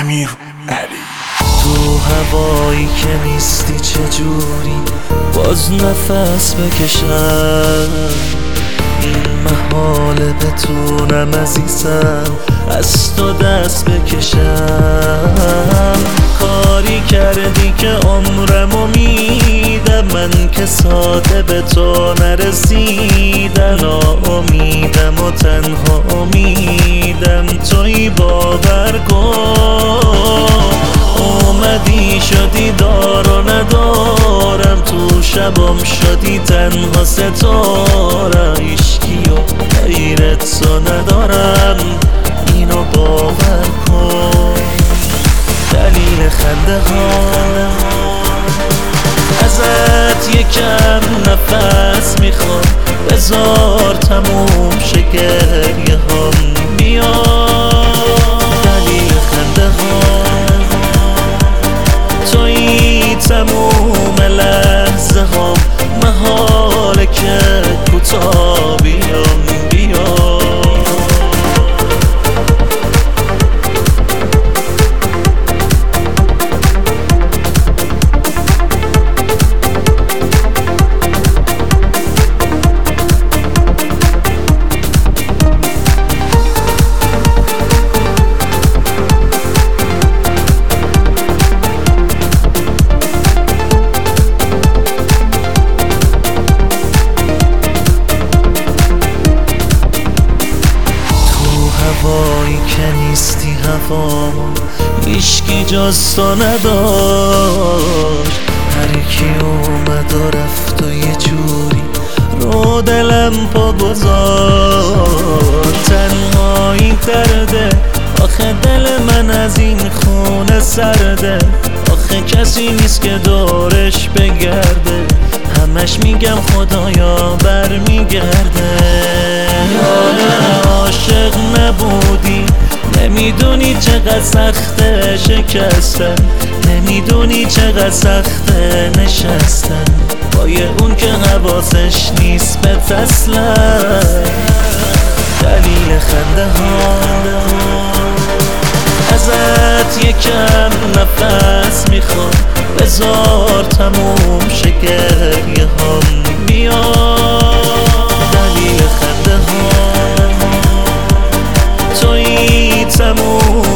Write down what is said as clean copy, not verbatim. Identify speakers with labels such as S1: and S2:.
S1: امیر علی.
S2: تو هوایی که نیستی چجوری باز نفس بکشم، این محاله بتونم عزیزم از تو دست بکشم. کاری کردی که عمرمو میدم، من که ساده به تو نرسیدم. ناامیدم و تنها امیدم تویی، باور کن. اومدی شدی دار و ندارم، تو شبم شدی تنها ستاره. عشقی و غیرت تو ندارم، اینو باور کن. دلیل خنده ها ازت یکم نفس میخوام، بذار تموم شه گریه هم بیا. دلیل خنده ها تویی، تموم لحظه ها محاله که کوتاه بیام بیا. هوایی که نیستی هوام، هیچکی جز تو نداشت. هر کی اومد و رفت و یه جوری رو دلم پا گذاشت. تنهایی درده، آخه دل من از این خونه سرده. آخه کسی نیست که دورش بگرده، همش میگم خدایا برمیگرده. عاشق نبودی، نمیدونی چقدر سخته شکستن، نمیدونی چقدر سخته نشستن با یه اون که حواسش نیست به اصلا. دلیل خنده ها ازت یکم نفس میخوام، بذار تموم شه گریه هم بیا. دلیل خنده ها تویی، تموم